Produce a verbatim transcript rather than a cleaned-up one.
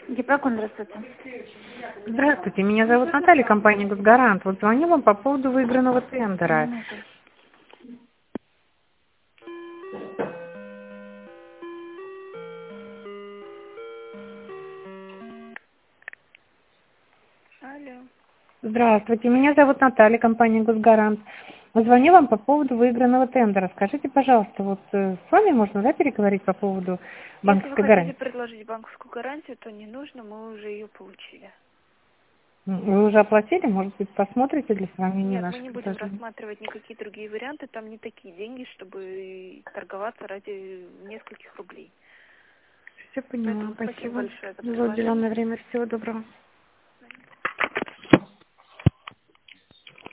Гипрокон, здравствуйте. Здравствуйте, меня зовут Наталья, компания «Госгарант». Вот звоню вам по поводу выигранного тендера. Минуту. Алло. Здравствуйте, меня зовут Наталья, компания «Госгарант». Звоню вам по поводу выигранного тендера. Скажите, пожалуйста, вот э, с вами можно, да, переговорить по поводу Если вы банковской хотите гарантии? предложить банковскую гарантию, то не нужно, мы уже ее получили. М, Вы уже оплатили? Может быть, посмотрите для сравнения Нет, мы наши не будем предложения? рассматривать никакие другие варианты, там не такие деньги, чтобы торговаться ради нескольких рублей. Все поняла, Поэтому спасибо спасибо большое за за предложение. уделенное время. Всего доброго.